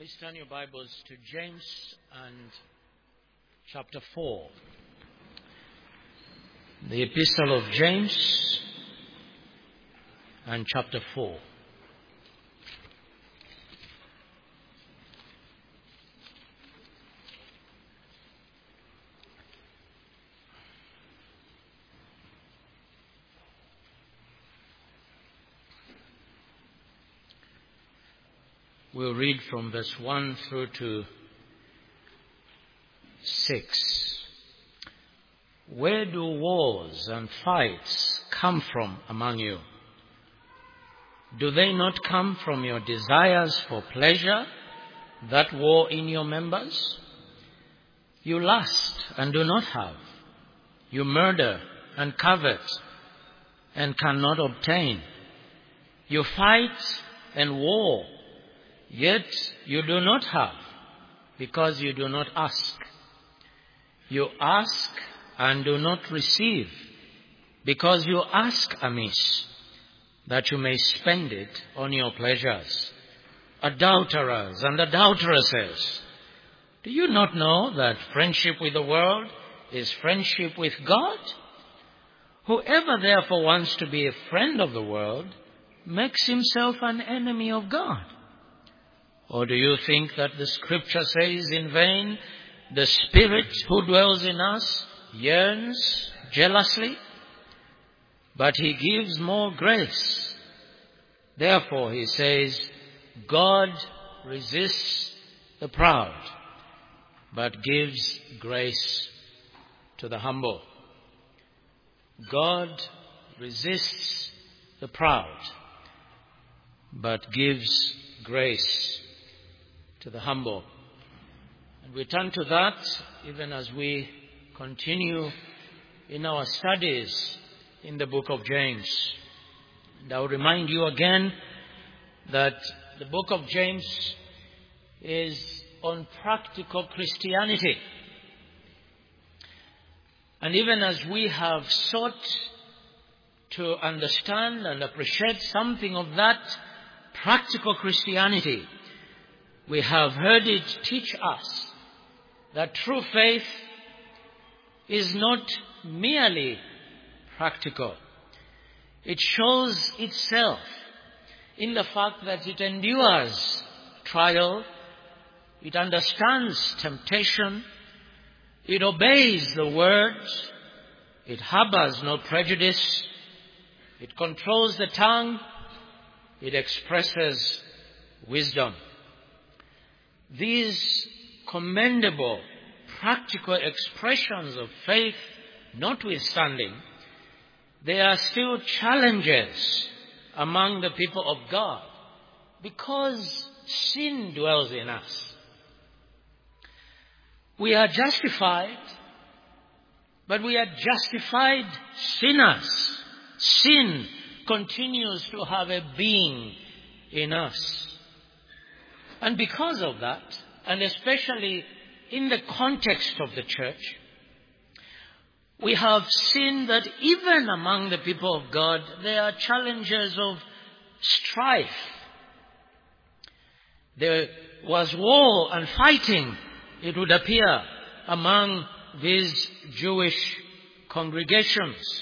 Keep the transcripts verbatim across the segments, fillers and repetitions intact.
Please turn your Bibles to James and chapter four. The Epistle of James and chapter four. We'll read from verse one through to six. Where do wars and fights come from among you? Do they not come from your desires for pleasure that war in your members? You lust and do not have. You murder and covet and cannot obtain. You fight and war, yet you do not have, because you do not ask. You ask and do not receive, because you ask amiss, that you may spend it on your pleasures. Adulterers and adulteresses, do you not know that friendship with the world is friendship with God? Whoever therefore wants to be a friend of the world makes himself an enemy of God. Or do you think that the Scripture says in vain, the Spirit who dwells in us yearns jealously? But He gives more grace. Therefore, He says, God resists the proud, but gives grace to the humble. God resists the proud, but gives grace to the humble. And we turn to that even as we continue in our studies in the book of James. And I will remind you again that the book of James is on practical Christianity. And even as we have sought to understand and appreciate something of that practical Christianity, we have heard it teach us that true faith is not merely practical. It shows itself in the fact that it endures trial, it understands temptation, it obeys the word, it harbors no prejudice, it controls the tongue, it expresses wisdom. These commendable, practical expressions of faith notwithstanding, there are still challenges among the people of God because sin dwells in us. We are justified, but we are justified sinners. Sin continues to have a being in us. And because of that, and especially in the context of the church, we have seen that even among the people of God, there are challenges of strife. There was war and fighting, it would appear, among these Jewish congregations.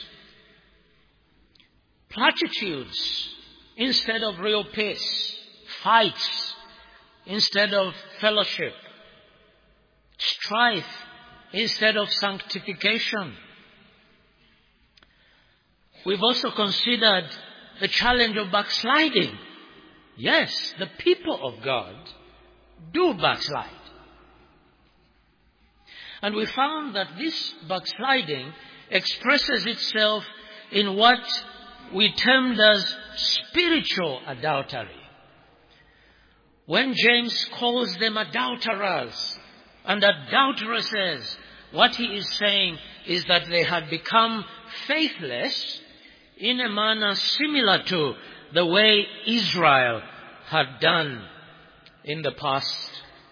Platitudes instead of real peace, fights instead of fellowship, strife instead of sanctification. We've also considered the challenge of backsliding. Yes, the people of God do backslide. And we found that this backsliding expresses itself in what we termed as spiritual adultery. When James calls them adulterers and adulteresses, what he is saying is that they had become faithless in a manner similar to the way Israel had done in the past.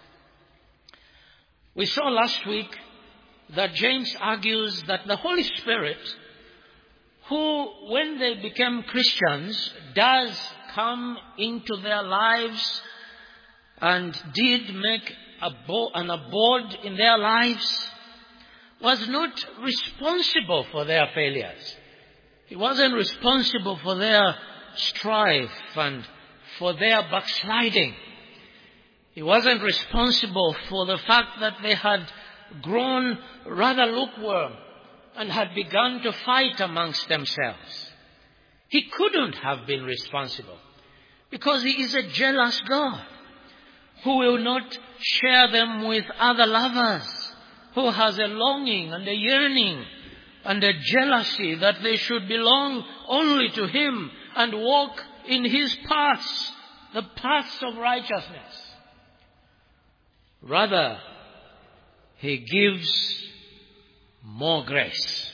We saw last week that James argues that the Holy Spirit, who, when they became Christians, does come into their lives and did make abo- an abode in their lives was not responsible for their failures. He wasn't responsible for their strife and for their backsliding. He wasn't responsible for the fact that they had grown rather lukewarm and had begun to fight amongst themselves. He couldn't have been responsible because he is a jealous God who will not share them with other lovers, who has a longing and a yearning and a jealousy that they should belong only to him and walk in his paths, the paths of righteousness. Rather, he gives more grace.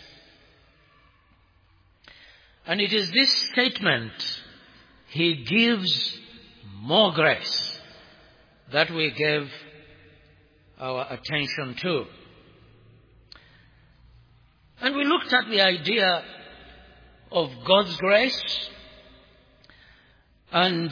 And it is this statement, he gives more grace, that we gave our attention to. And we looked at the idea of God's grace. And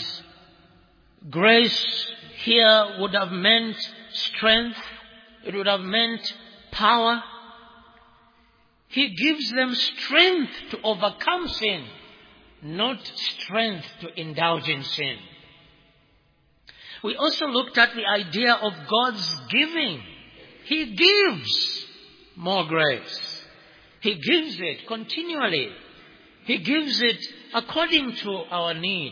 grace here would have meant strength. It would have meant power. He gives them strength to overcome sin, not strength to indulge in sin. We also looked at the idea of God's giving. He gives more grace. He gives it continually. He gives it according to our need.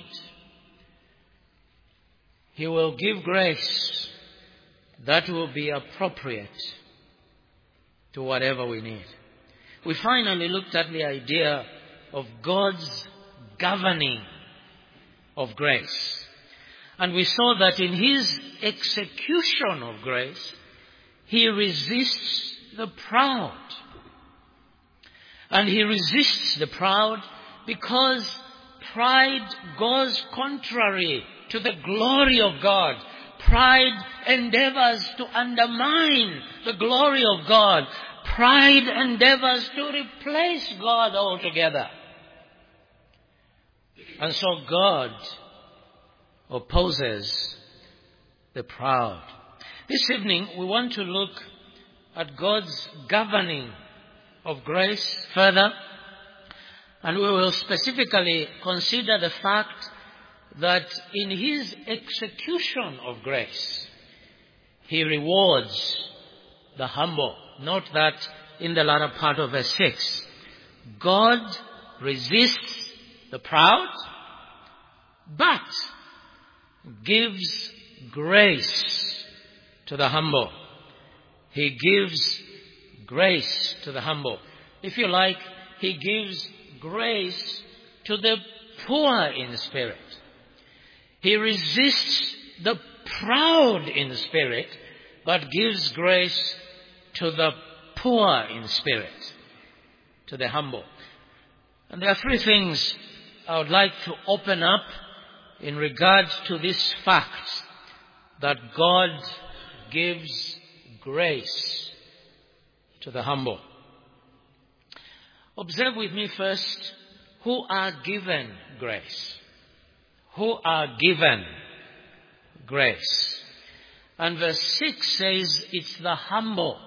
He will give grace that will be appropriate to whatever we need. We finally looked at the idea of God's governing of grace. And we saw that in his execution of grace, he resists the proud. And he resists the proud because pride goes contrary to the glory of God. Pride endeavors to undermine the glory of God. Pride endeavors to replace God altogether. And so God opposes the proud. This evening we want to look at God's governing of grace further, and we will specifically consider the fact that in his execution of grace, he rewards the humble. Note that in the latter part of verse six, God resists the proud, but gives grace to the humble. He gives grace to the humble. If you like, he gives grace to the poor in spirit. He resists the proud in spirit, but gives grace to the poor in spirit, to the humble. And there are three things I would like to open up in regard to this fact that God gives grace to the humble. Observe with me first who are given grace. Who are given grace. And verse six says it's the humble.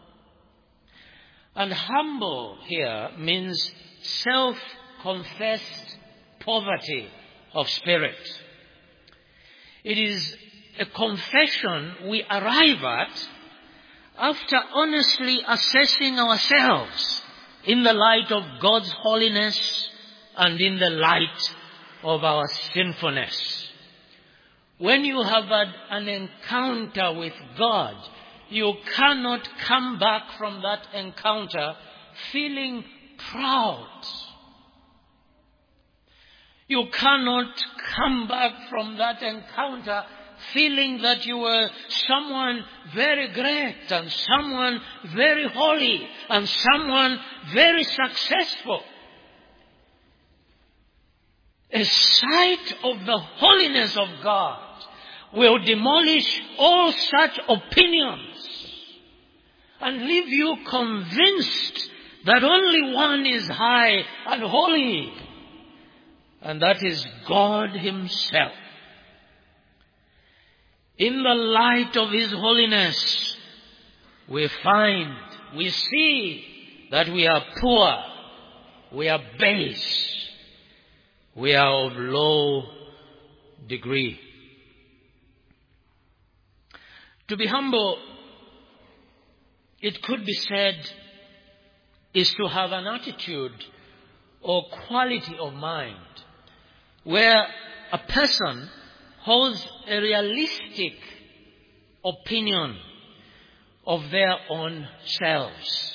And humble here means self-confessed poverty of spirit. It is a confession we arrive at after honestly assessing ourselves in the light of God's holiness and in the light of our sinfulness. When you have had an encounter with God, you cannot come back from that encounter feeling proud. You cannot come back from that encounter feeling that you were someone very great and someone very holy and someone very successful. A sight of the holiness of God will demolish all such opinions and leave you convinced that only one is high and holy, and that is God himself. In the light of His holiness, we find, we see that we are poor, we are base, we are of low degree. To be humble, it could be said, is to have an attitude or quality of mind where a person holds a realistic opinion of their own selves.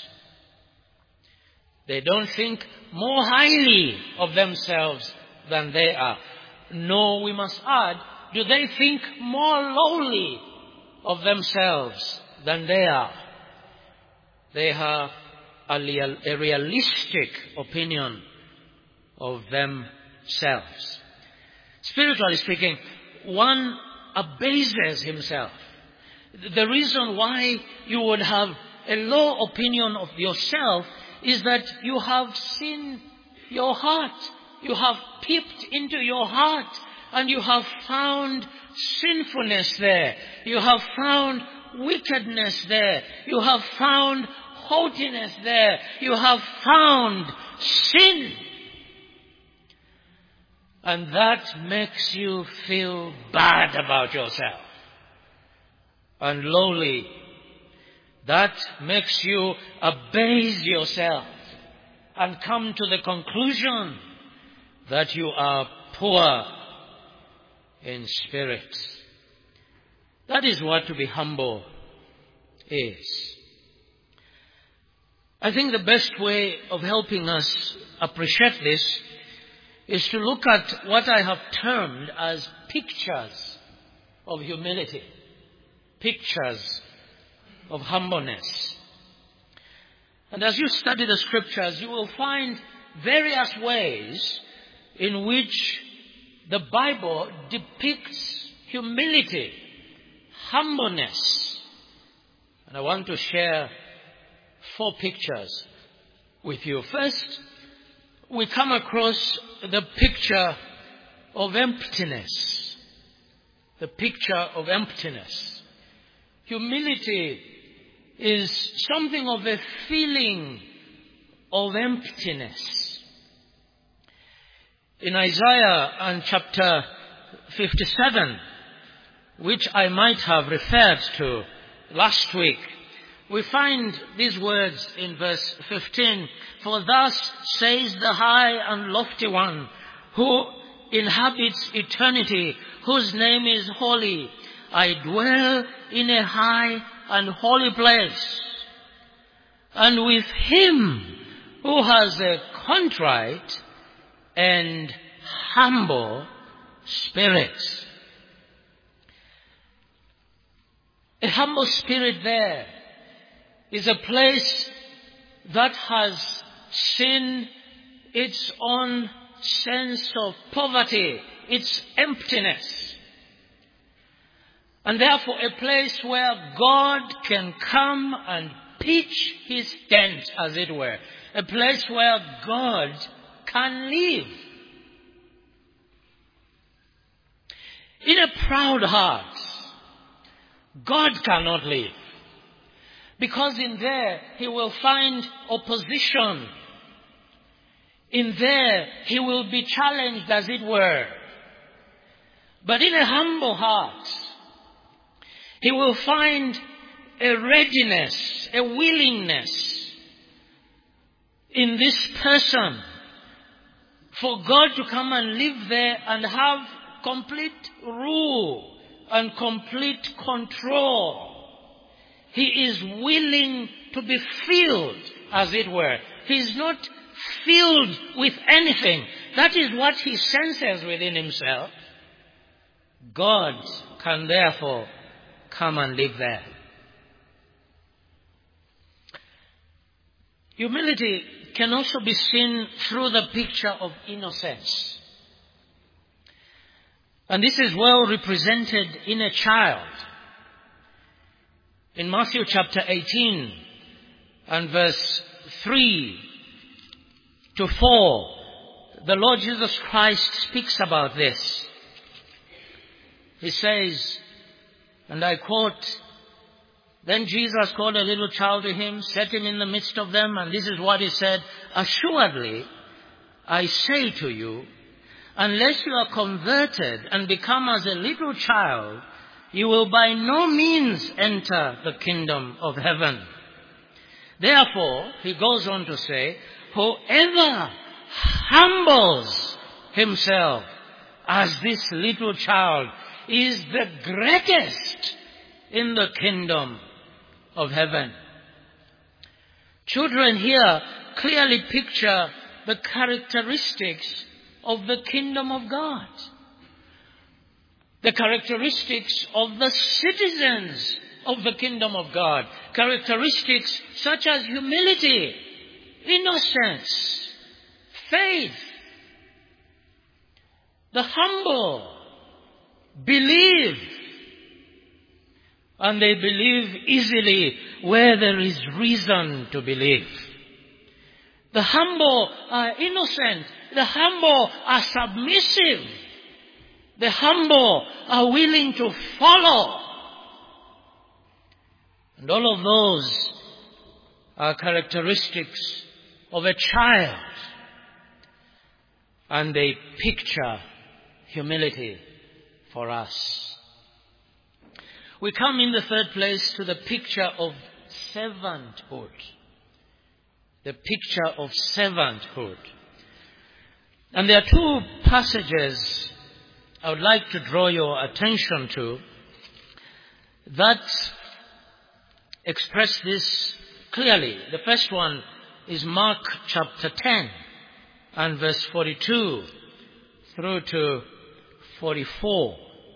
They don't think more highly of themselves than they are. Nor, we must add, do they think more lowly of themselves than they are. They have a, real, a realistic opinion of themselves. Spiritually speaking, one abases himself. The reason why you would have a low opinion of yourself is that you have seen your heart. You have peeped into your heart and you have found sinfulness there. You have found wickedness there. You have found haughtiness there. You have found sin. And that makes you feel bad about yourself. And lowly. That makes you abase yourself and come to the conclusion that you are poor in spirit. That is what to be humble is. I think the best way of helping us appreciate this is to look at what I have termed as pictures of humility. Pictures of humbleness. And as you study the scriptures, you will find various ways in which the Bible depicts humility, humbleness. And I want to share four pictures with you. First, we come across the picture of emptiness. The picture of emptiness. Humility is something of a feeling of emptiness. In Isaiah and chapter fifty-seven, which I might have referred to last week, we find these words in verse fifteen. For thus says the high and lofty one, who inhabits eternity, whose name is holy. I dwell in a high and holy place, and with him who has a contrite and humble spirit. A humble spirit there is a place that has seen its own sense of poverty, its emptiness. And therefore a place where God can come and pitch his tent, as it were. A place where God can live. In a proud heart, God cannot live. Because in there he will find opposition. In there he will be challenged, as it were. But in a humble heart, he will find a readiness, a willingness in this person for God to come and live there and have complete rule and complete control. He is willing to be filled, as it were. He is not filled with anything. That is what he senses within himself. God can therefore come and live there. Humility can also be seen through the picture of innocence. And this is well represented in a child. In Matthew chapter eighteen and verse three to four, the Lord Jesus Christ speaks about this. He says, And I quote, "Then Jesus called a little child to him, set him in the midst of them, and this is what he said, 'Assuredly, I say to you, unless you are converted and become as a little child, you will by no means enter the kingdom of heaven.' Therefore," he goes on to say, "whoever humbles himself as this little child is the greatest in the kingdom of heaven." Children here clearly picture the characteristics of the kingdom of God. The characteristics of the citizens of the kingdom of God. Characteristics such as humility, innocence, faith. The humble believe, and they believe easily where there is reason to believe. The humble are innocent. The humble are submissive. The humble are willing to follow. And all of those are characteristics of a child. And they picture humility for us. We come in the third place to the picture of servanthood. The picture of servanthood. And there are two passages I would like to draw your attention to that express this clearly. The first one is Mark chapter ten and verse forty-two through to forty-four.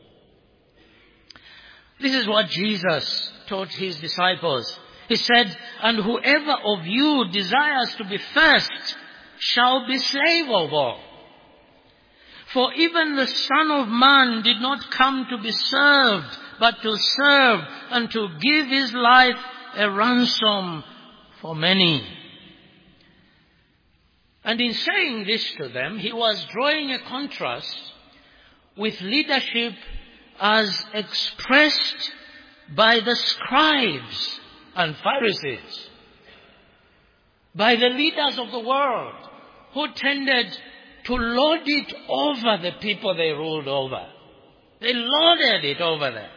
This is what Jesus taught his disciples. He said, "And whoever of you desires to be first shall be slave of all. For even the Son of Man did not come to be served, but to serve and to give his life a ransom for many." And in saying this to them, he was drawing a contrast with leadership as expressed by the scribes and Pharisees, by the leaders of the world who tended to lord it over the people they ruled over. They lorded it over them.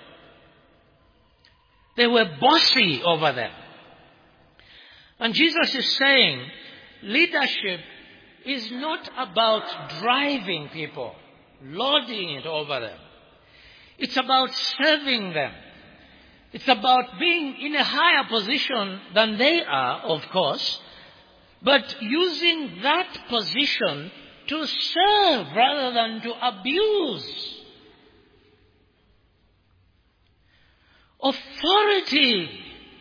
They were bossy over them. And Jesus is saying, leadership is not about driving people, lording it over them. It's about serving them. It's about being in a higher position than they are, of course, but using that position to serve rather than to abuse. Authority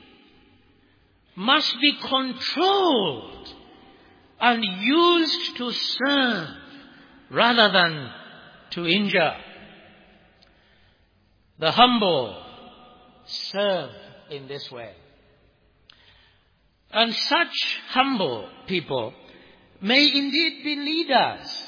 must be controlled and used to serve rather than to injure. The humble serve in this way. And such humble people may indeed be leaders.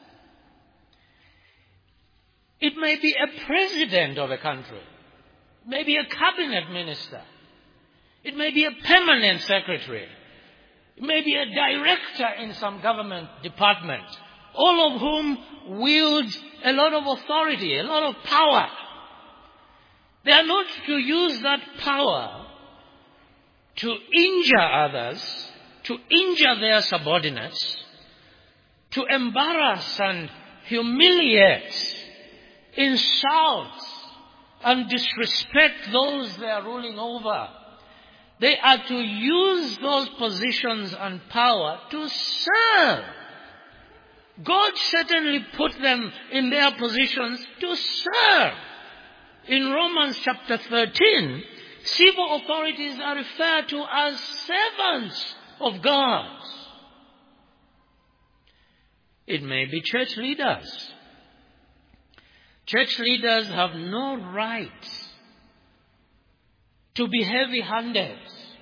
It may be a president of a country. It may be a cabinet minister. It may be a permanent secretary. It may be a director in some government department. All of whom wield a lot of authority, a lot of power. They are not to use that power to injure others, to injure their subordinates, to embarrass and humiliate, insult and disrespect those they are ruling over. They are to use those positions and power to serve. God certainly put them in their positions to serve. In Romans chapter thirteen, civil authorities are referred to as servants of God. It may be church leaders. Church leaders have no right to be heavy-handed.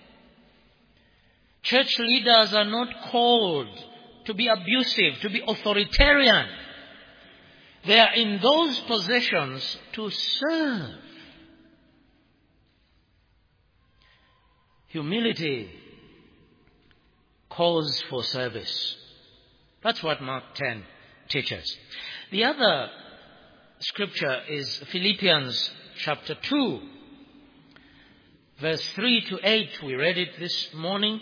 Church leaders are not called to be abusive, to be authoritarian. They are in those positions to serve. Humility calls for service. That's what Mark ten teaches. The other scripture is Philippians chapter two, verse three to eight. We read it this morning.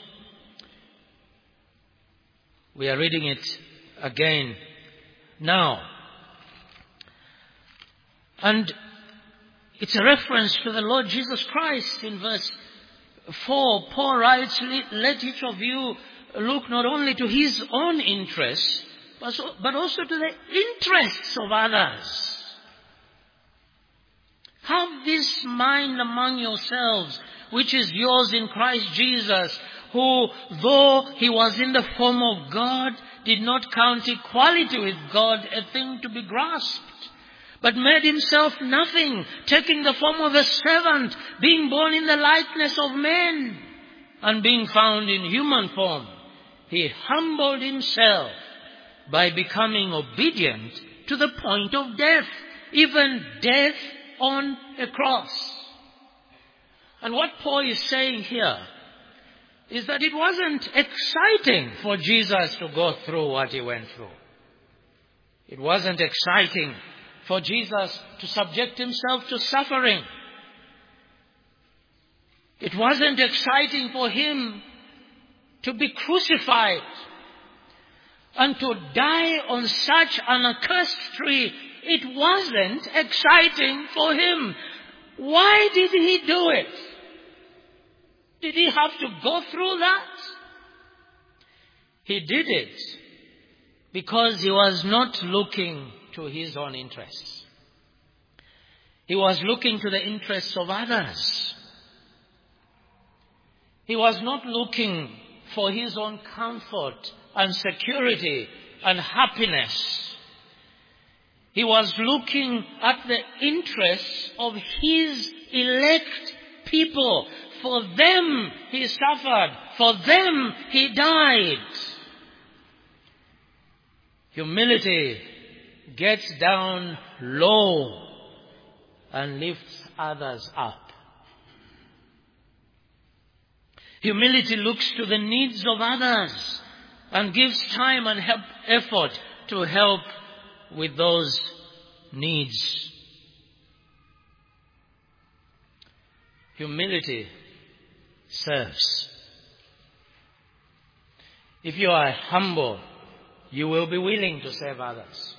We are reading it again now. And it's a reference to the Lord Jesus Christ. In verse four, Paul writes, let each of you look not only to his own interests, but also to the interests of others. Have this mind among yourselves, which is yours in Christ Jesus, who, though he was in the form of God, did not count equality with God a thing to be grasped, but made himself nothing, taking the form of a servant, being born in the likeness of men, and being found in human form. He humbled himself by becoming obedient to the point of death, even death on a cross. And what Paul is saying here is that it wasn't exciting for Jesus to go through what he went through. It wasn't exciting for Jesus to subject himself to suffering. It wasn't exciting for him to be crucified and to die on such an accursed tree. It wasn't exciting for him. Why did he do it? Did he have to go through that? He did it because he was not looking to his own interests. He was looking to the interests of others. He was not looking for his own comfort and security and happiness. He was looking at the interests of his elect people. For them he suffered. For them he died. Humility gets down low and lifts others up. Humility looks to the needs of others and gives time and help, effort to help with those needs. Humility serves. If you are humble, you will be willing to serve others.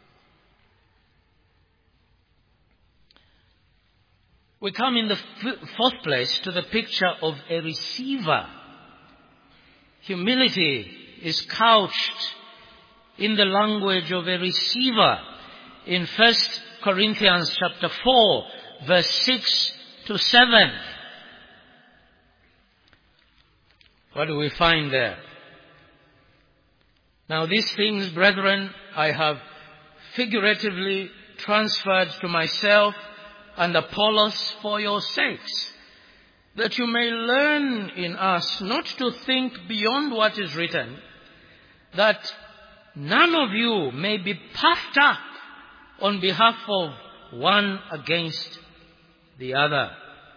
We come in the f- fourth place to the picture of a receiver. Humility is couched in the language of a receiver in First Corinthians chapter four, verse six to seven. What do we find there? Now these things, brethren, I have figuratively transferred to myself and Apollos for your sakes, that you may learn in us not to think beyond what is written, that none of you may be puffed up on behalf of one against the other.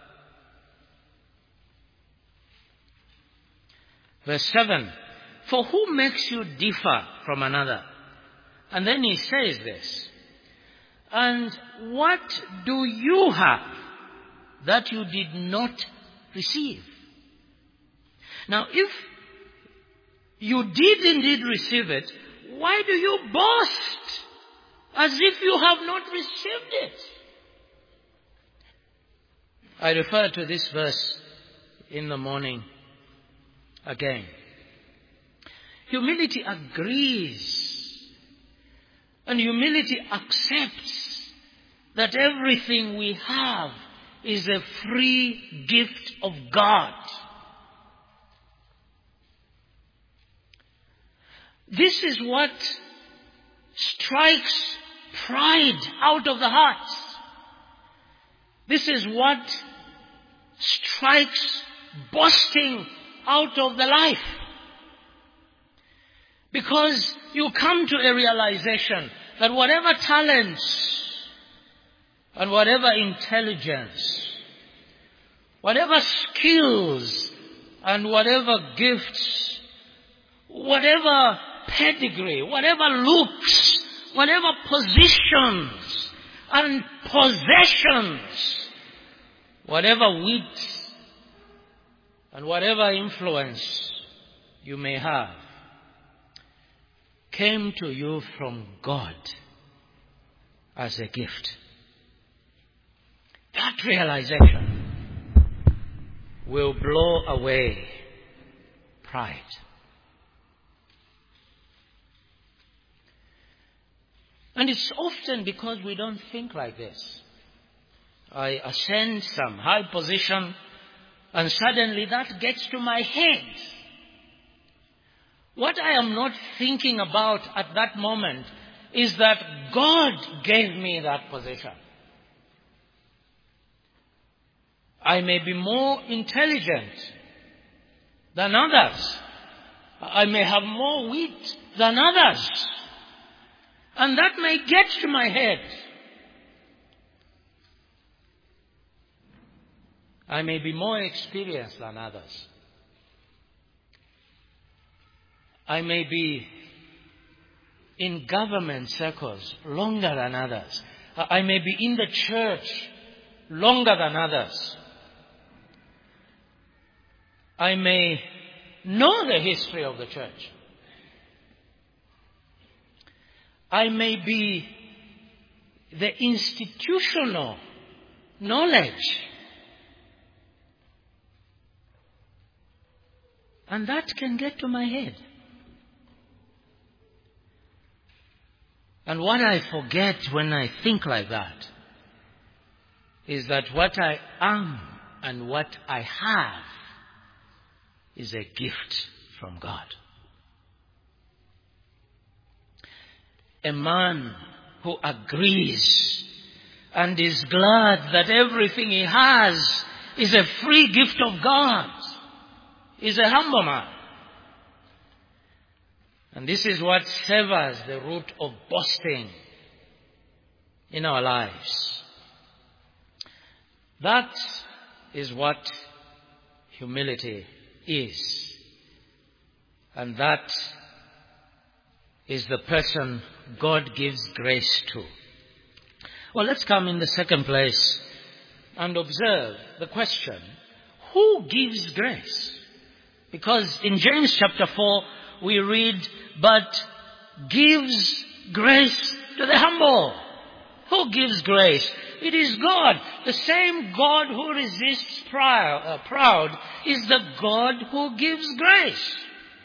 Verse seven, for who makes you differ from another? And then he says this, and what do you have that you did not receive? Now, if you did indeed receive it, why do you boast as if you have not received it? I refer to this verse in the morning again. Humility agrees and humility accepts that everything we have is a free gift of God. This is what strikes pride out of the heart. This is what strikes boasting out of the life. Because you come to a realization that whatever talents and whatever intelligence, whatever skills and whatever gifts, whatever pedigree, whatever looks, whatever positions and possessions, whatever wit and whatever influence you may have, came to you from God as a gift. That realization will blow away pride. And it's often because we don't think like this. I ascend some high position and suddenly that gets to my head. What I am not thinking about at that moment is that God gave me that position. I may be more intelligent than others. I may have more wit than others. And that may get to my head. I may be more experienced than others. I may be in government circles longer than others. I may be in the church longer than others. I may know the history of the church. I may be the institutional knowledge. And that can get to my head. And what I forget when I think like that is that what I am and what I have is a gift from God. A man who agrees and is glad that everything he has is a free gift of God is a humble man. And this is what severs the root of boasting in our lives. That is what humility is. And that is the person God gives grace to. Well, let's come in the second place and observe the question, who gives grace? Because in James chapter four, we read, but gives grace to the humble. Who gives grace? It is God. The same God who resists proud, uh, proud is the God who gives grace.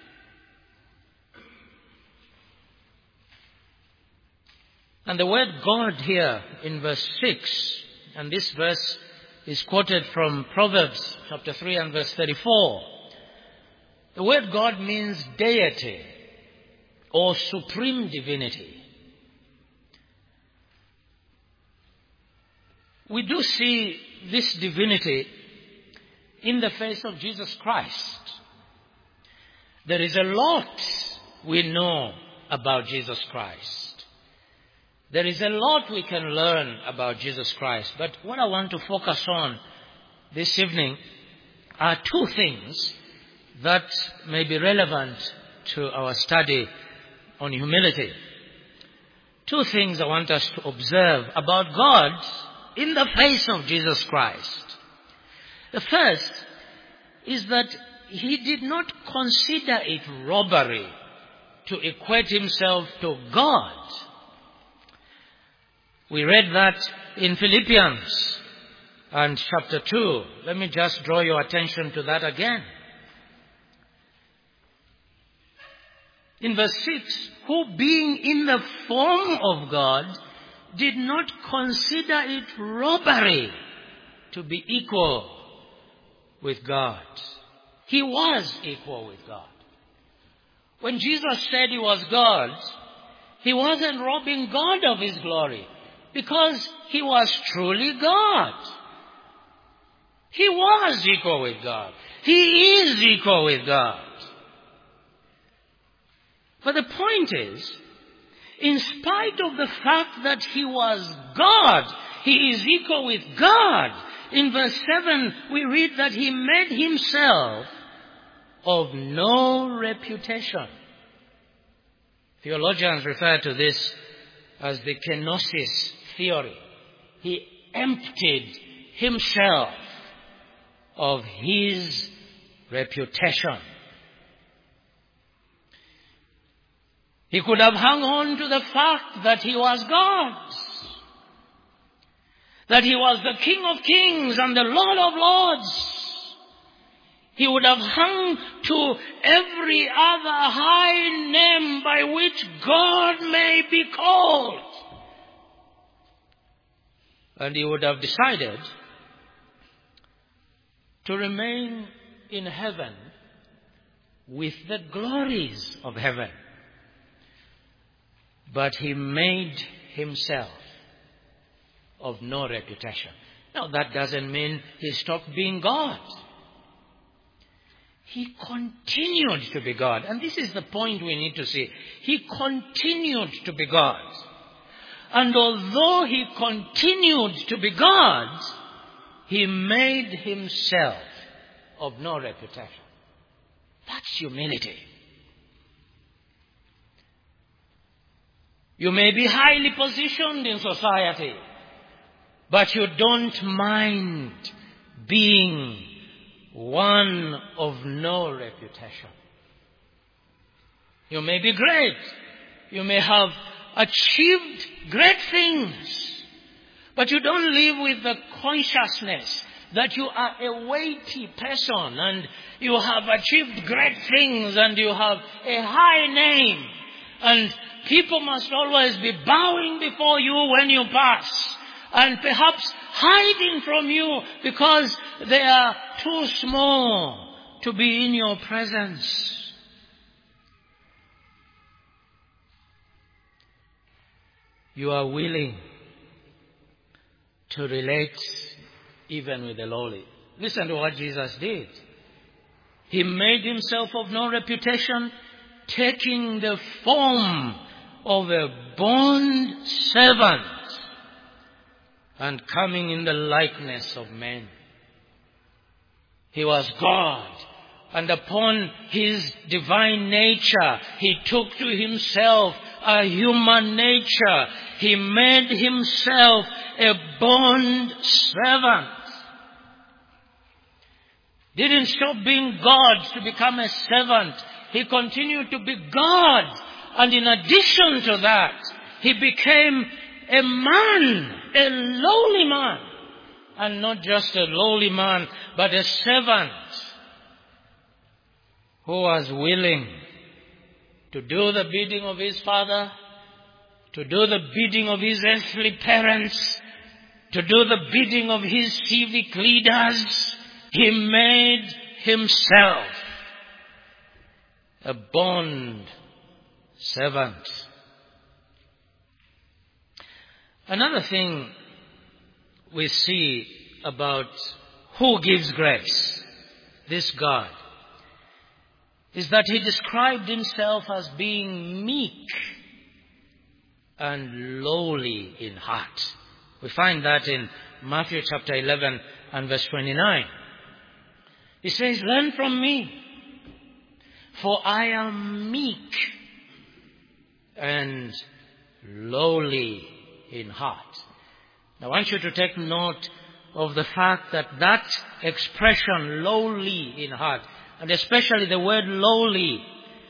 And the word God here in verse six, and this verse is quoted from Proverbs chapter three and verse thirty-four. The word God means deity or supreme divinity. We do see this divinity in the face of Jesus Christ. There is a lot we know about Jesus Christ. There is a lot we can learn about Jesus Christ. But what I want to focus on this evening are two things that may be relevant to our study on humility. Two things I want us to observe about God in the face of Jesus Christ. The first is that he did not consider it robbery to equate himself to God. We read that in Philippians and chapter two. Let me just draw your attention to that again. In verse six, who being in the form of God did not consider it robbery to be equal with God. He was equal with God. When Jesus said he was God, he wasn't robbing God of his glory because he was truly God. He was equal with God. He is equal with God. But the point is, in spite of the fact that he was God, he is equal with God. In verse seven, we read that he made himself of no reputation. Theologians refer to this as the kenosis theory. He emptied himself of his reputation. He could have hung on to the fact that he was God, that he was the King of Kings and the Lord of Lords. He would have hung to every other high name by which God may be called. And he would have decided to remain in heaven with the glories of heaven. But he made himself of no reputation. Now that doesn't mean he stopped being God. He continued to be God. And this is the point we need to see. He continued to be God. And although he continued to be God, he made himself of no reputation. That's humility. You may be highly positioned in society, but you don't mind being one of no reputation. You may be great. You may have achieved great things, but you don't live with the consciousness that you are a weighty person and you have achieved great things and you have a high name and people must always be bowing before you when you pass and perhaps hiding from you because they are too small to be in your presence. You are willing to relate even with the lowly. Listen to what Jesus did. He made himself of no reputation, taking the form of a bond servant and coming in the likeness of men. He was God, and upon his divine nature, he took to himself a human nature. He made himself a bond servant. Didn't stop being God to become a servant. He continued to be God. And in addition to that, he became a man, a lowly man. And not just a lowly man, but a servant who was willing to do the bidding of his father, to do the bidding of his earthly parents, to do the bidding of his civic leaders. He made himself a bond servant. Another thing we see about who gives grace, this God, is that he described himself as being meek and lowly in heart. We find that in Matthew chapter eleven and verse twenty-nine. He says, "Learn from me, for I am meek and lowly in heart." Now, I want you to take note of the fact that that expression, lowly in heart, and especially the word lowly,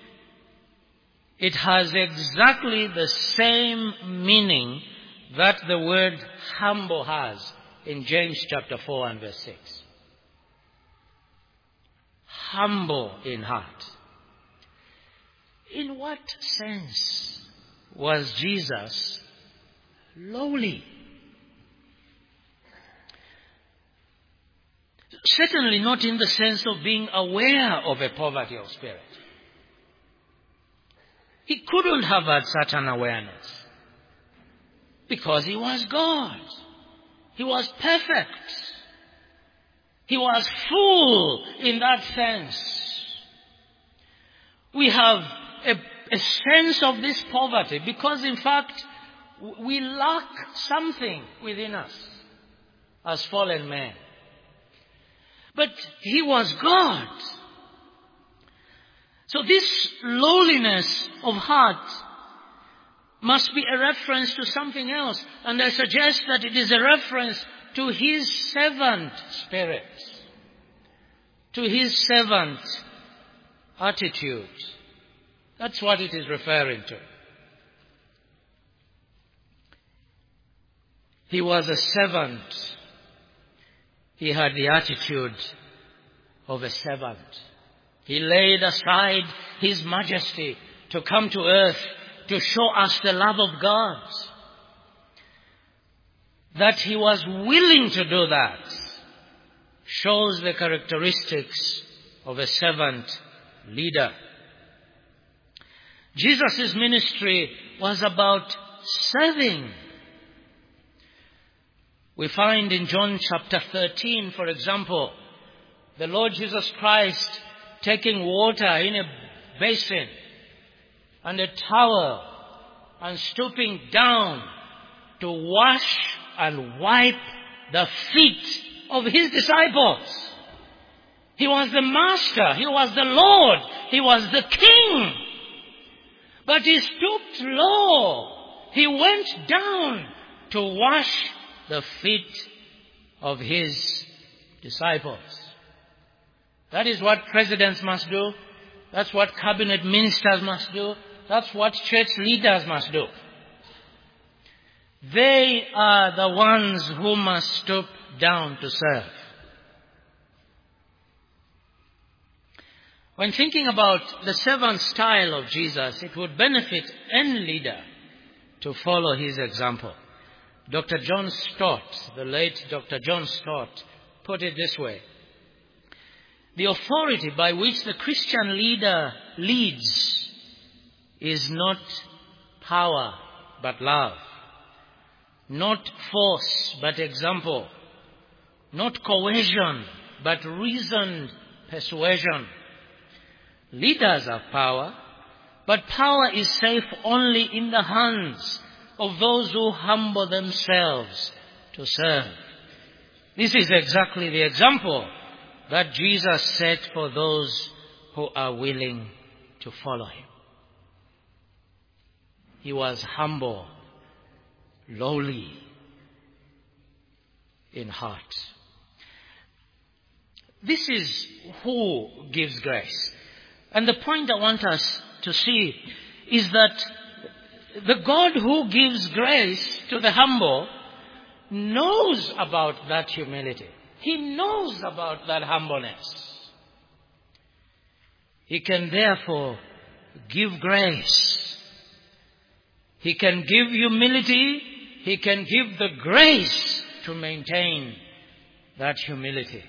it has exactly the same meaning that the word humble has in James chapter four and verse six. Humble in heart. In what sense was Jesus lowly? Certainly not in the sense of being aware of a poverty of spirit. He couldn't have had such an awareness because he was God. He was perfect. He was full in that sense. We have a, a sense of this poverty because, in fact, we lack something within us as fallen men. But he was God. So this lowliness of heart must be a reference to something else. And I suggest that it is a reference to his servant spirit, to his servant attitude. That's what it is referring to. He was a servant. He had the attitude of a servant. He laid aside his majesty to come to earth to show us the love of God. That he was willing to do that shows the characteristics of a servant leader. Jesus' ministry was about serving. We find in John chapter thirteen, for example, the Lord Jesus Christ taking water in a basin and a towel and stooping down to wash and wipe the feet of his disciples. He was the master. He was the Lord. He was the king. But he stooped low. He went down to wash the feet of his disciples. That is what presidents must do. That's what cabinet ministers must do. That's what church leaders must do. They are the ones who must stoop down to serve. When thinking about the servant style of Jesus, it would benefit any leader to follow his example. Doctor John Stott, the late Doctor John Stott, put it this way: the authority by which the Christian leader leads is not power but love, not force but example, not coercion but reasoned persuasion. Leaders have power, but power is safe only in the hands of those who humble themselves to serve. This is exactly the example that Jesus set for those who are willing to follow him. He was humble, lowly in heart. This is who gives grace. And the point I want us to see is that the God who gives grace to the humble knows about that humility. He knows about that humbleness. He can therefore give grace. He can give humility. He can give the grace to maintain that humility.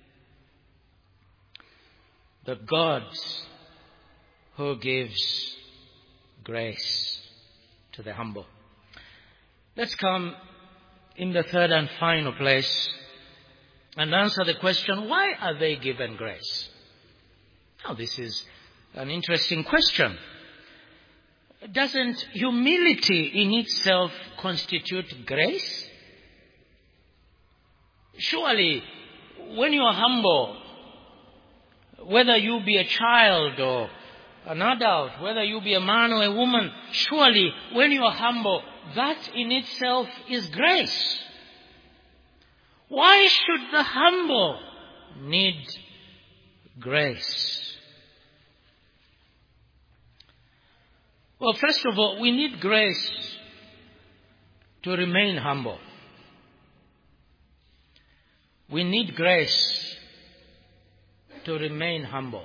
The God who gives grace to the humble. Let's come in the third and final place and answer the question, why are they given grace? Now, this is an interesting question. Doesn't humility in itself constitute grace? Surely, when you are humble, whether you be a child or an adult, whether you be a man or a woman, surely when you are humble, that in itself is grace. Why should the humble need grace? Well, first of all, we need grace to remain humble. We need grace to remain humble.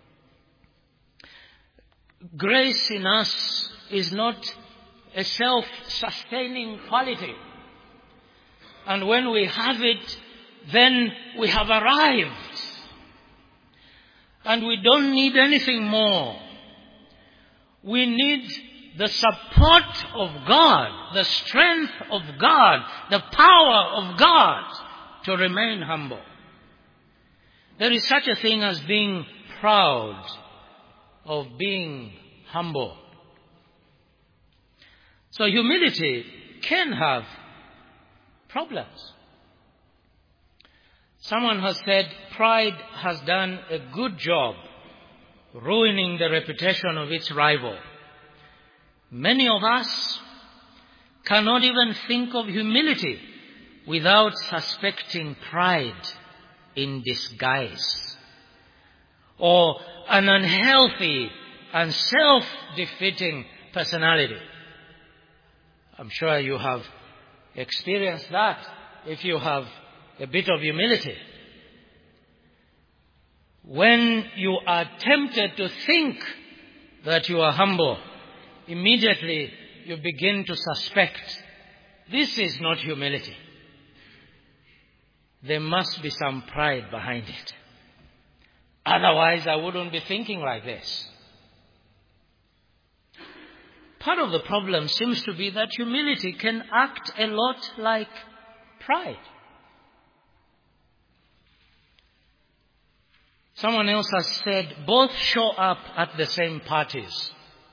Grace in us is not a self-sustaining quality. And when we have it, then we have arrived. And we don't need anything more. We need the support of God, the strength of God, the power of God to remain humble. There is such a thing as being proud of being humble. So humility can have problems. Someone has said pride has done a good job ruining the reputation of its rival. Many of us cannot even think of humility without suspecting pride in disguise, or an unhealthy and self-defeating personality. I'm sure you have experienced that if you have a bit of humility. When you are tempted to think that you are humble, immediately you begin to suspect this is not humility. There must be some pride behind it. Otherwise, I wouldn't be thinking like this. Part of the problem seems to be that humility can act a lot like pride. Someone else has said, both show up at the same parties.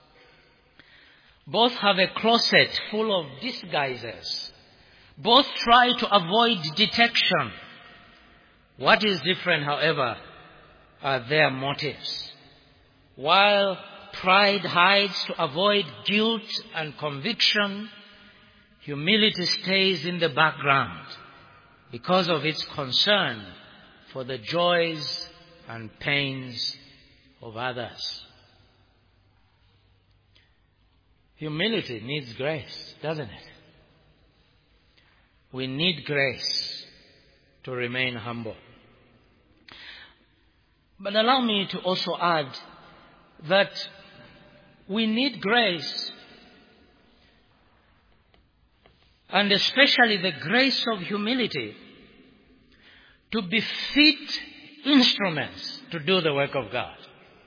Both have a closet full of disguises. Both try to avoid detection. What is different, however, are their motives. While pride hides to avoid guilt and conviction, humility stays in the background because of its concern for the joys and pains of others. Humility needs grace, doesn't it? We need grace to remain humble. But allow me to also add that we need grace, and especially the grace of humility, to be fit instruments to do the work of God.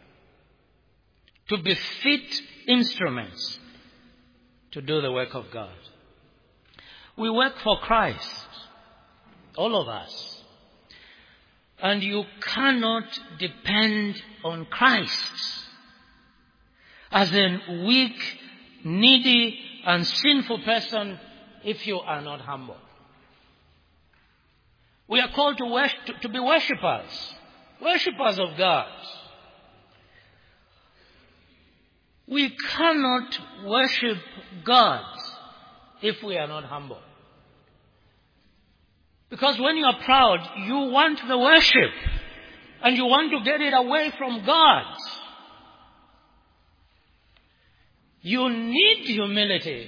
To be fit instruments to do the work of God. We work for Christ, all of us. And you cannot depend on Christ as a weak, needy, and sinful person if you are not humble. We are called to worship, to, to be worshippers, worshippers of God. We cannot worship God if we are not humble. Because when you are proud, you want the worship and you want to get it away from God. You need humility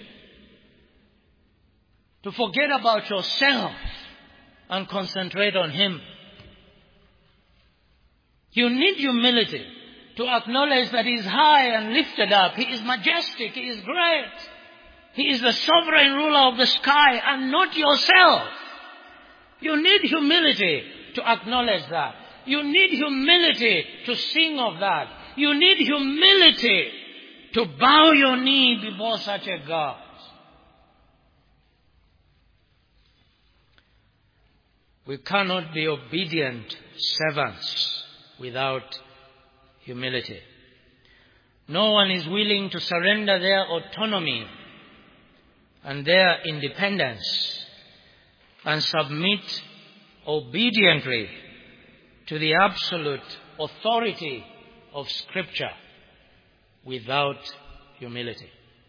to forget about yourself and concentrate on Him. You need humility to acknowledge that He is high and lifted up. He is majestic. He is great. He is the sovereign ruler of the sky and not yourself. You need humility to acknowledge that. You need humility to sing of that. You need humility to bow your knee before such a God. We cannot be obedient servants without humility. No one is willing to surrender their autonomy and their independence and submit obediently to the absolute authority of Scripture without humility.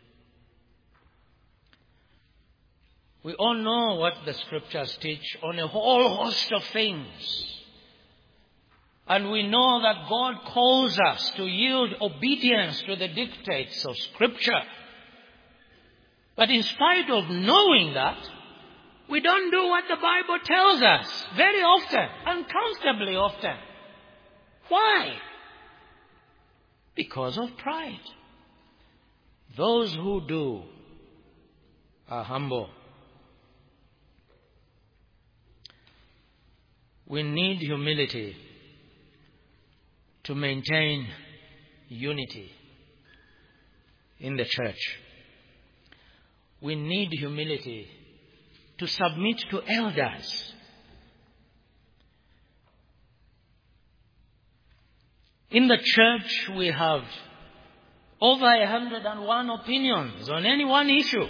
We all know what the Scriptures teach on a whole host of things. And we know that God calls us to yield obedience to the dictates of Scripture. But in spite of knowing that, we don't do what the Bible tells us very often, uncomfortably often. Why? Because of pride. Those who do are humble. We need humility to maintain unity in the church. We need humility to submit to elders. In the church, we have over one hundred and one opinions on any one issue.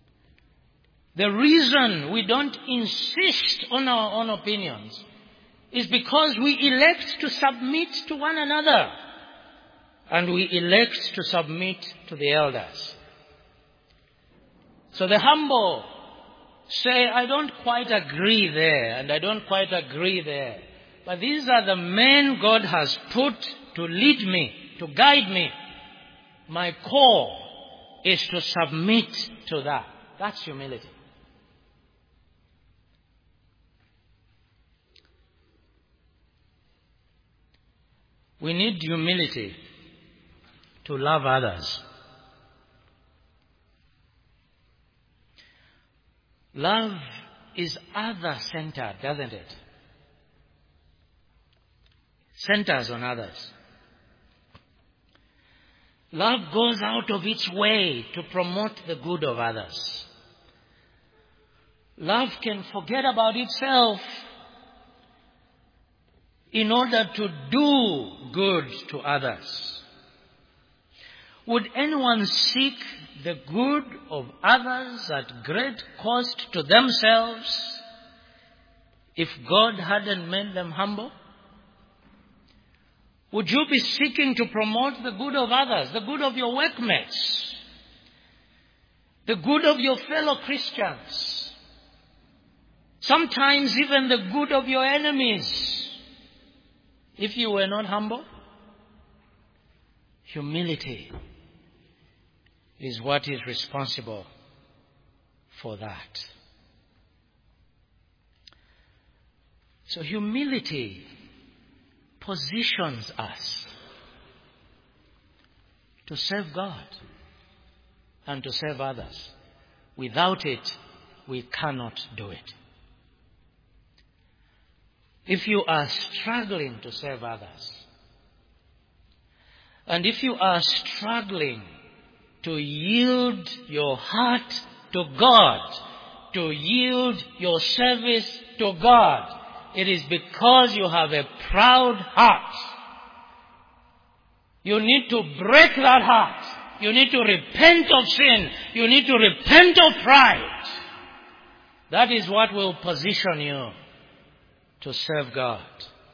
The reason we don't insist on our own opinions is because we elect to submit to one another. And we elect to submit to the elders. So the humble say, I don't quite agree there, and I don't quite agree there. But these are the men God has put to lead me, to guide me. My call is to submit to that. That's humility. We need humility to love others. Love is other-centered, doesn't it? Centers on others. Love goes out of its way to promote the good of others. Love can forget about itself in order to do good to others. Would anyone seek the good of others at great cost to themselves if God hadn't made them humble? Would you be seeking to promote the good of others, the good of your workmates, the good of your fellow Christians, sometimes even the good of your enemies, if you were not humble? Humility is what is responsible for that. So humility positions us to serve God and to serve others. Without it, we cannot do it. If you are struggling to serve others, and if you are struggling to yield your heart to God, to yield your service to God, it is because you have a proud heart. You need to break that heart. You need to repent of sin. You need to repent of pride. That is what will position you to serve God.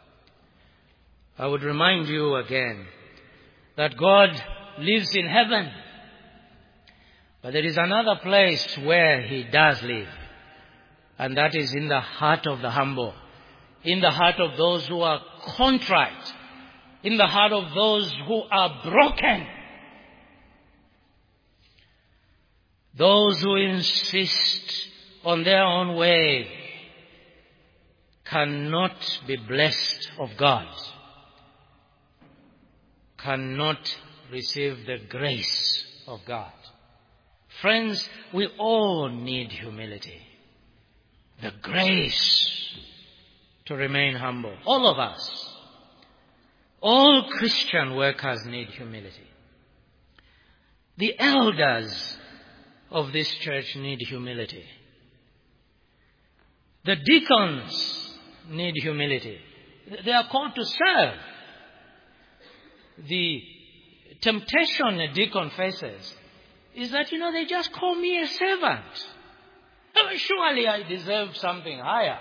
I would remind you again that God lives in heaven. But there is another place where He does live. And that is in the heart of the humble. In the heart of those who are contrite. In the heart of those who are broken. Those who insist on their own way cannot be blessed of God. Cannot receive the grace of God. Friends, we all need humility. The grace to remain humble. All of us. All Christian workers need humility. The elders of this church need humility. The deacons need humility. They are called to serve. The temptation a deacon faces is that, you know, they just call me a servant. Oh, surely I deserve something higher.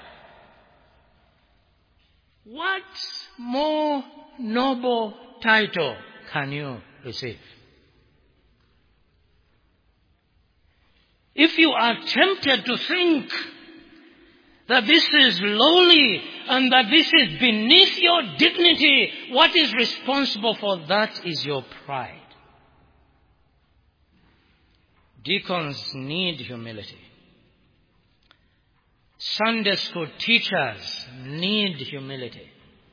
What more noble title can you receive? If you are tempted to think that this is lowly and that this is beneath your dignity, what is responsible for that is your pride. Deacons need humility. Sunday school teachers need humility.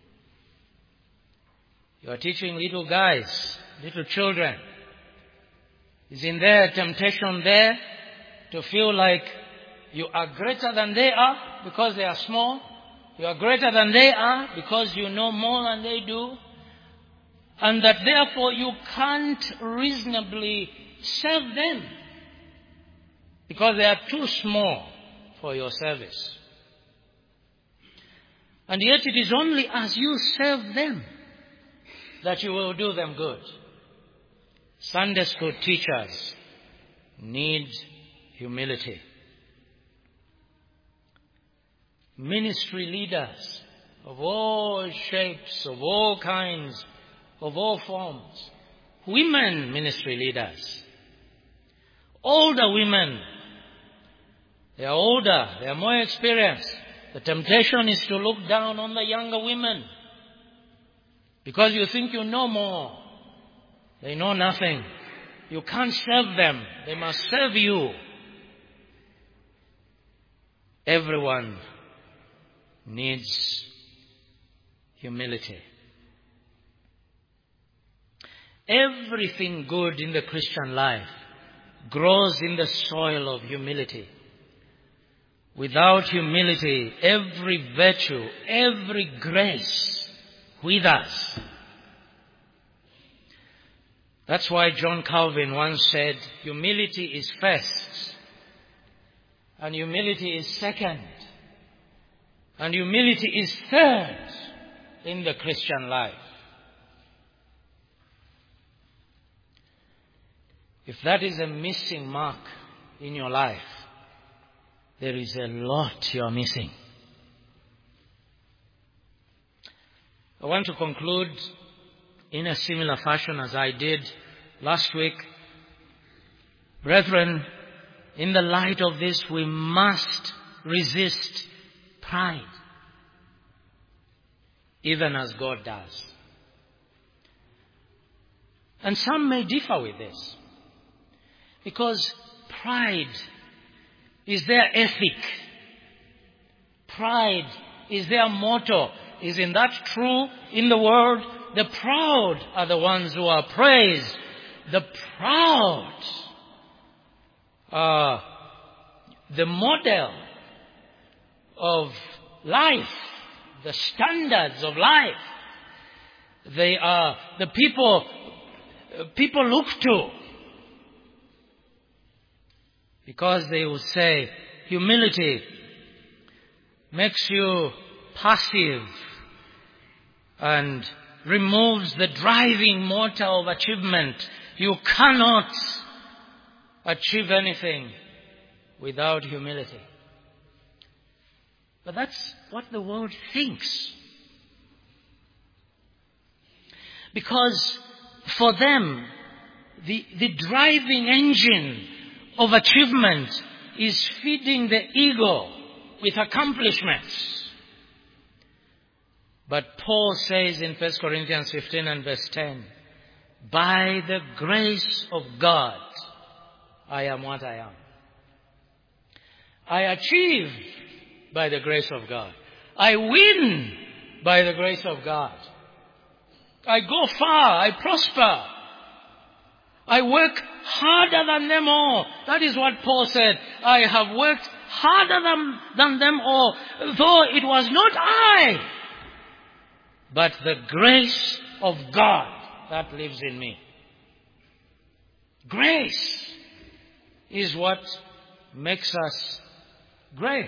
You are teaching little guys, little children. Is in there temptation there to feel like you are greater than they are because they are small? You are greater than they are because you know more than they do? And that therefore you can't reasonably serve them because they are too small for your service. And yet it is only as you serve them that you will do them good. Sunday school teachers need humility. Ministry leaders of all shapes, of all kinds, of all forms. Women ministry leaders. Older women. They are older. They are more experienced. The temptation is to look down on the younger women. Because you think you know more. They know nothing. You can't serve them. They must serve you. Everyone needs humility. Everything good in the Christian life grows in the soil of humility. Without humility, every virtue, every grace withers. That's why John Calvin once said, humility is first, and humility is second, and humility is third in the Christian life. If that is a missing mark in your life, there is a lot you are missing. I want to conclude in a similar fashion as I did last week. Brethren, in the light of this, we must resist pride, even as God does. And some may differ with this, because pride is their ethic. Pride is their motto. Isn't that true in the world? The proud are the ones who are praised. The proud are the model of life, the standards of life. They are the people people look to. Because they will say, humility makes you passive and removes the driving motor of achievement. You cannot achieve anything without humility. But that's what the world thinks. Because for them, the, the driving engine of achievement is feeding the ego with accomplishments. But Paul says in First Corinthians fifteen and verse ten, by the grace of God, I am what I am. I achieve by the grace of God. I win by the grace of God. I go far. I prosper. I work harder than them all. That is what Paul said. I have worked harder than, than them all, though it was not I, but the grace of God that lives in me. Grace is what makes us great.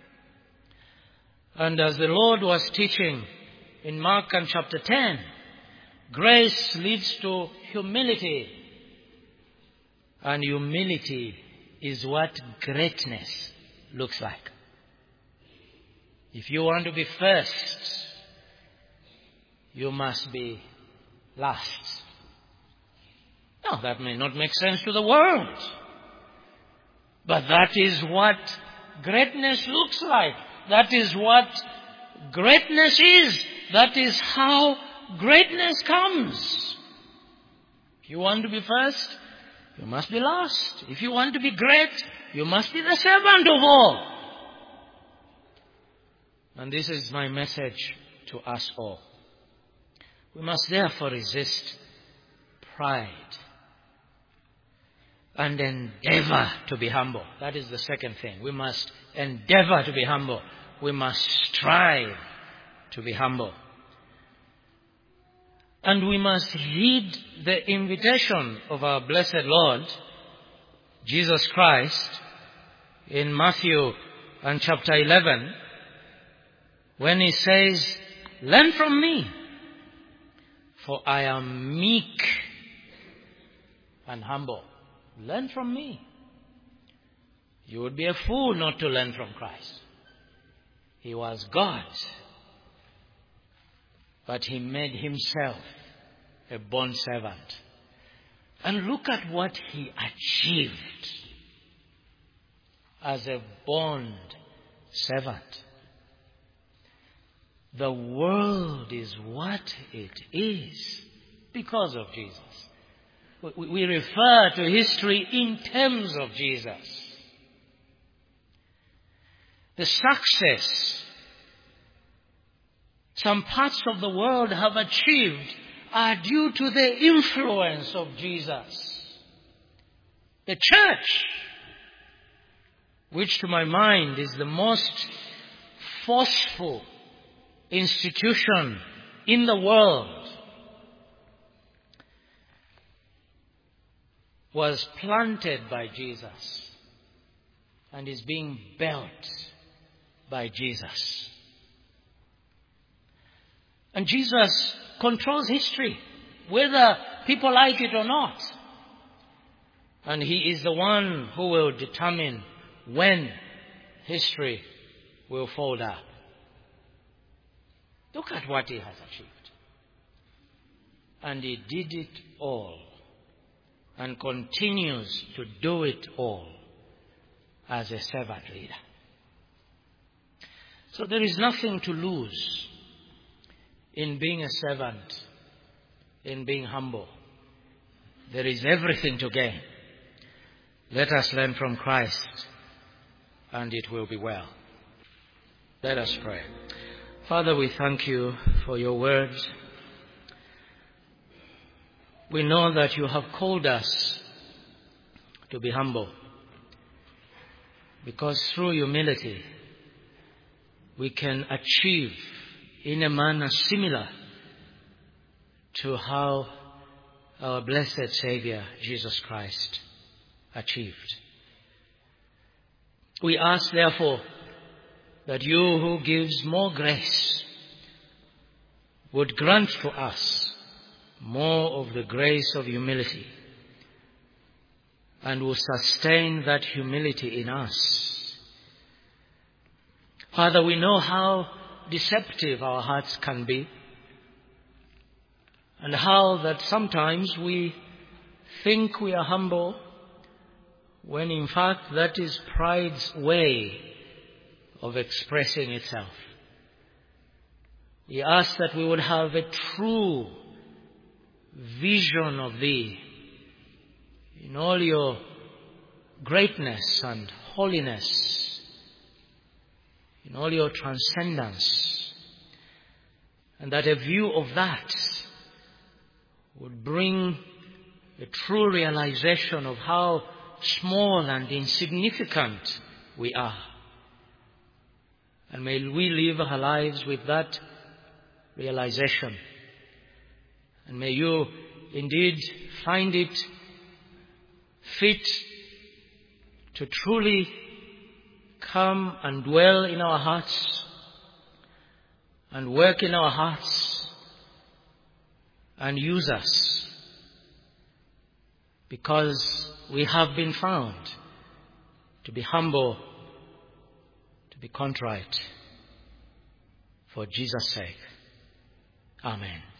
And as the Lord was teaching in Mark and chapter ten, grace leads to humility. And humility is what greatness looks like. If you want to be first, you must be last. Now, that may not make sense to the world, but that is what greatness looks like. That is what greatness is. That is how greatness comes. If you want to be first, you must be last. If you want to be great, you must be the servant of all. And this is my message to us all. We must therefore resist pride and endeavor to be humble. That is the second thing. We must endeavor to be humble. We must strive to be humble. And we must heed the invitation of our blessed Lord, Jesus Christ, in Matthew and chapter eleven, when he says, learn from me, for I am meek and humble. Learn from me. You would be a fool not to learn from Christ. He was God, but he made himself a bond servant. And look at what he achieved as a bond servant. The world is what it is because of Jesus. We refer to history in terms of Jesus. The success some parts of the world have achieved are due to the influence of Jesus. The church, which to my mind is the most forceful institution in the world, was planted by Jesus and is being built by Jesus. And Jesus controls history, whether people like it or not. And he is the one who will determine when history will fold up. Look at what he has achieved. And he did it all and continues to do it all as a servant leader. So there is nothing to lose in being a servant, in being humble. There is everything to gain. Let us learn from Christ, and it will be well. Let us pray. Father, we thank you for your words. We know that you have called us to be humble, because through humility we can achieve in a manner similar to how our blessed Savior, Jesus Christ, achieved. We ask, therefore, that you who gives more grace would grant to us more of the grace of humility and will sustain that humility in us. Father, we know how deceptive our hearts can be, and how that sometimes we think we are humble when in fact that is pride's way of expressing itself. We ask that we would have a true vision of thee in all your greatness and holiness, in all your transcendence, and that a view of that would bring a true realization of how small and insignificant we are. And may we live our lives with that realization. And may you indeed find it fit to truly come and dwell in our hearts and work in our hearts and use us, because we have been found to be humble, to be contrite, for Jesus' sake. Amen.